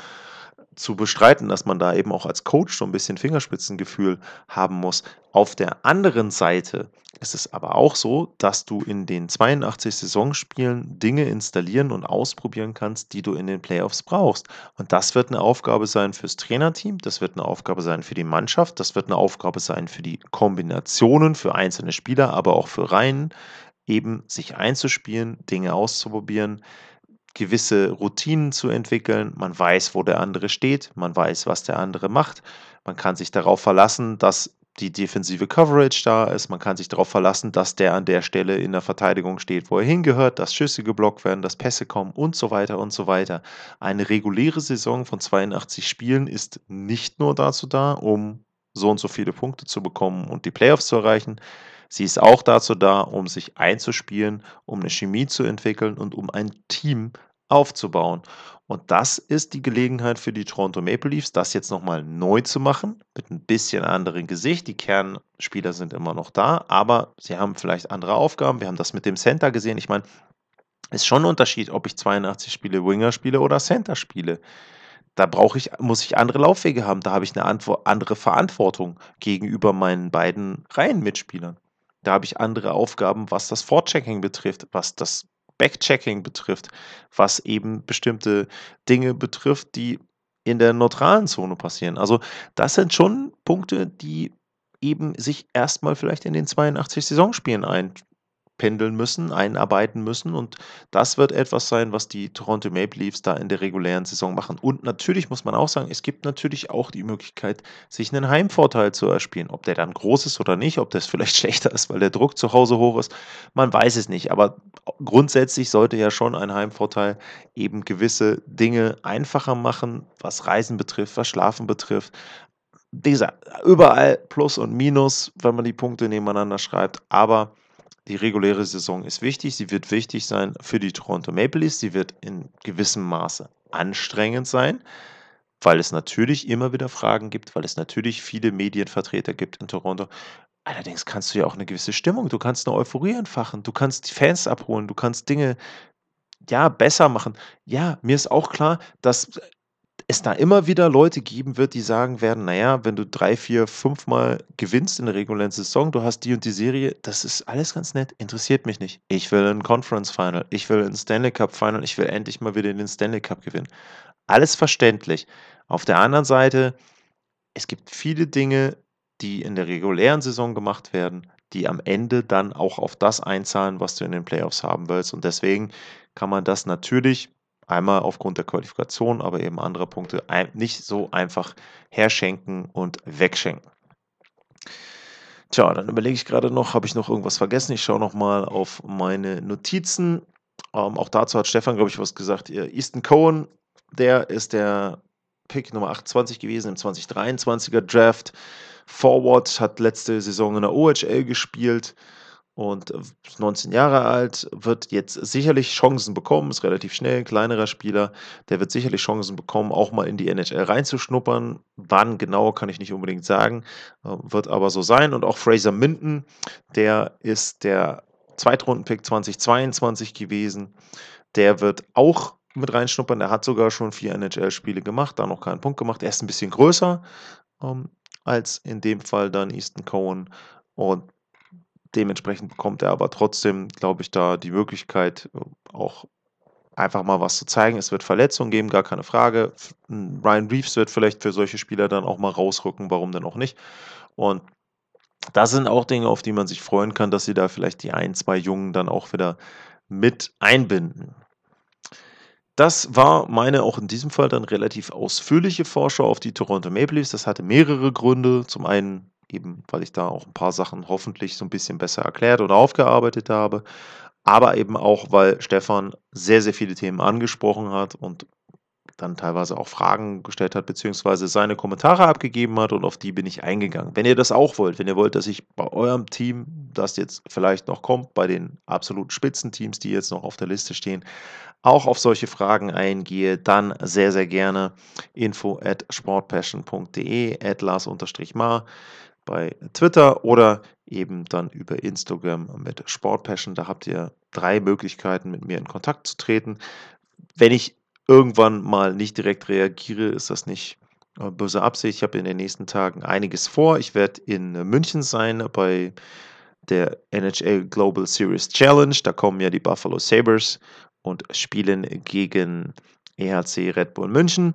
zu bestreiten, dass man da eben auch als Coach so ein bisschen Fingerspitzengefühl haben muss. Auf der anderen Seite ist es aber auch so, dass du in den zweiundachtzig Saisonspielen Dinge installieren und ausprobieren kannst, die du in den Playoffs brauchst. Und das wird eine Aufgabe sein fürs Trainerteam, das wird eine Aufgabe sein für die Mannschaft, das wird eine Aufgabe sein für die Kombinationen, für einzelne Spieler, aber auch für Reihen, eben sich einzuspielen, Dinge auszuprobieren, gewisse Routinen zu entwickeln. Man weiß, wo der andere steht, man weiß, was der andere macht. Man kann sich darauf verlassen, dass die defensive Coverage da ist. Man kann sich darauf verlassen, dass der an der Stelle in der Verteidigung steht, wo er hingehört, dass Schüsse geblockt werden, dass Pässe kommen und so weiter und so weiter. Eine reguläre Saison von zweiundachtzig Spielen ist nicht nur dazu da, um so und so viele Punkte zu bekommen und die Playoffs zu erreichen. Sie ist auch dazu da, um sich einzuspielen, um eine Chemie zu entwickeln und um ein Team aufzubauen. Und das ist die Gelegenheit für die Toronto Maple Leafs, das jetzt nochmal neu zu machen, mit ein bisschen anderen Gesicht. Die Kernspieler sind immer noch da, aber sie haben vielleicht andere Aufgaben. Wir haben das mit dem Center gesehen. Ich meine, ist schon ein Unterschied, ob ich zweiundachtzig Spiele Winger spiele oder Center spiele. Da brauche ich, muss ich andere Laufwege haben. Da habe ich eine Antwo- andere Verantwortung gegenüber meinen beiden Reihenmitspielern. Da habe ich andere Aufgaben, was das Forechecking betrifft, was das Backchecking betrifft, was eben bestimmte Dinge betrifft, die in der neutralen Zone passieren. Also das sind schon Punkte, die eben sich erstmal vielleicht in den zweiundachtzig Saisonspielen einpendeln müssen, einarbeiten müssen. Und das wird etwas sein, was die Toronto Maple Leafs da in der regulären Saison machen. Und natürlich muss man auch sagen, es gibt natürlich auch die Möglichkeit, sich einen Heimvorteil zu erspielen. Ob der dann groß ist oder nicht, ob das vielleicht schlechter ist, weil der Druck zu Hause hoch ist, man weiß es nicht. Aber grundsätzlich sollte ja schon ein Heimvorteil eben gewisse Dinge einfacher machen, was Reisen betrifft, was Schlafen betrifft. Wie gesagt, überall Plus und Minus, wenn man die Punkte nebeneinander schreibt. Aber die reguläre Saison ist wichtig. Sie wird wichtig sein für die Toronto Maple Leafs. Sie wird in gewissem Maße anstrengend sein, weil es natürlich immer wieder Fragen gibt, weil es natürlich viele Medienvertreter gibt in Toronto. Allerdings kannst du ja auch eine gewisse Stimmung, du kannst eine Euphorie entfachen, du kannst die Fans abholen, du kannst Dinge, ja, besser machen. Ja, mir ist auch klar, dass es da immer wieder Leute geben wird, die sagen werden: „Naja, wenn du drei, vier, fünf Mal gewinnst in der regulären Saison, du hast die und die Serie, das ist alles ganz nett, interessiert mich nicht. Ich will ein Conference Final, ich will ein Stanley Cup Final, ich will endlich mal wieder den Stanley Cup gewinnen.“ Alles verständlich. Auf der anderen Seite, es gibt viele Dinge, die in der regulären Saison gemacht werden, die am Ende dann auch auf das einzahlen, was du in den Playoffs haben willst. Und deswegen kann man das natürlich einmal aufgrund der Qualifikation, aber eben anderer Punkte ein nicht so einfach herschenken und wegschenken. Tja, dann überlege ich gerade noch, habe ich noch irgendwas vergessen? Ich schaue noch mal auf meine Notizen. Ähm, auch dazu hat Stefan, glaube ich, was gesagt. Äh, Easton Cohen, der ist der Pick Nummer achtundzwanzig gewesen im zwanzig dreiundzwanziger Draft. Forward, hat letzte Saison in der O H L gespielt. und ist neunzehn Jahre alt, wird jetzt sicherlich Chancen bekommen, ist relativ schnell, ein kleinerer Spieler, der wird sicherlich Chancen bekommen, auch mal in die N H L reinzuschnuppern. Wann genau, kann ich nicht unbedingt sagen, äh, wird aber so sein. Und auch Fraser Minton, der ist der Zweitrunden-Pick zweitausendzweiundzwanzig gewesen, der wird auch mit reinschnuppern. Der hat sogar schon vier N H L-Spiele gemacht, da noch keinen Punkt gemacht. Er ist ein bisschen größer ähm, als in dem Fall dann Easton Cohen und dementsprechend bekommt er aber trotzdem, glaube ich, da die Möglichkeit, auch einfach mal was zu zeigen. Es wird Verletzungen geben, gar keine Frage. Ryan Reeves wird vielleicht für solche Spieler dann auch mal rausrücken, warum denn auch nicht. Und das sind auch Dinge, auf die man sich freuen kann, dass sie da vielleicht die ein, zwei Jungen dann auch wieder mit einbinden. Das war meine auch in diesem Fall dann relativ ausführliche Vorschau auf die Toronto Maple Leafs. Das hatte mehrere Gründe. Zum einen eben, weil ich da auch ein paar Sachen hoffentlich so ein bisschen besser erklärt oder aufgearbeitet habe, aber eben auch, weil Stefan sehr, sehr viele Themen angesprochen hat und dann teilweise auch Fragen gestellt hat, beziehungsweise seine Kommentare abgegeben hat und auf die bin ich eingegangen. Wenn ihr das auch wollt, wenn ihr wollt, dass ich bei eurem Team, das jetzt vielleicht noch kommt, bei den absoluten Spitzenteams, die jetzt noch auf der Liste stehen, auch auf solche Fragen eingehe, dann sehr, sehr gerne info at sportpassion.de, at Lars-Mar bei Twitter oder eben dann über Instagram mit Sportpassion. Da habt ihr drei Möglichkeiten, mit mir in Kontakt zu treten. Wenn ich irgendwann mal nicht direkt reagiere, ist das nicht äh, böse Absicht. Ich habe in den nächsten Tagen einiges vor. Ich werde in München sein bei der N H L Global Series Challenge. Da kommen ja die Buffalo Sabres und spielen gegen E H C Red Bull München.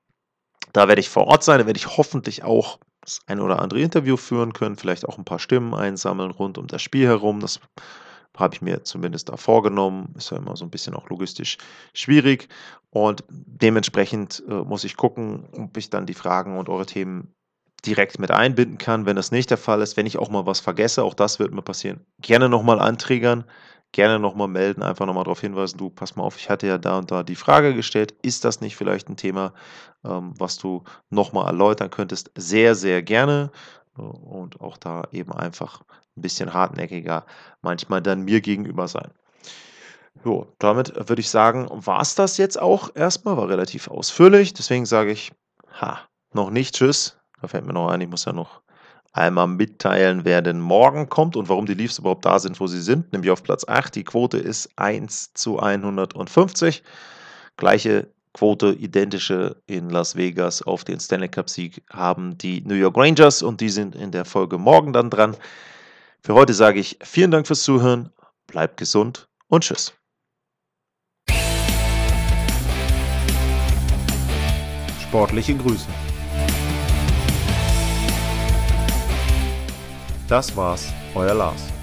Da werde ich vor Ort sein. Da werde ich hoffentlich auch das ein oder andere Interview führen können, vielleicht auch ein paar Stimmen einsammeln rund um das Spiel herum. Das habe ich mir zumindest da vorgenommen. Ist ja immer so ein bisschen auch logistisch schwierig. Und dementsprechend äh, muss ich gucken, ob ich dann die Fragen und eure Themen direkt mit einbinden kann. Wenn das nicht der Fall ist, wenn ich auch mal was vergesse, auch das wird mir passieren, gerne nochmal antriggern, gerne nochmal melden, einfach nochmal darauf hinweisen, du, pass mal auf, ich hatte ja da und da die Frage gestellt, ist das nicht vielleicht ein Thema, ähm, was du nochmal erläutern könntest? Sehr, sehr gerne äh, und auch da eben einfach ein bisschen hartnäckiger manchmal dann mir gegenüber sein. Jo, damit würde ich sagen, war es das jetzt auch erstmal, war relativ ausführlich, deswegen sage ich, ha, noch nicht tschüss, da fällt mir noch ein, ich muss ja noch einmal mitteilen, wer denn morgen kommt und warum die Leafs überhaupt da sind, wo sie sind, nämlich auf Platz acht. Die Quote ist eins zu hundertfünfzig. Gleiche Quote, identische in Las Vegas auf den Stanley Cup-Sieg haben die New York Rangers und die sind in der Folge morgen dann dran. Für heute sage ich vielen Dank fürs Zuhören, bleibt gesund und tschüss. Sportliche Grüße. Das war's, euer Lars.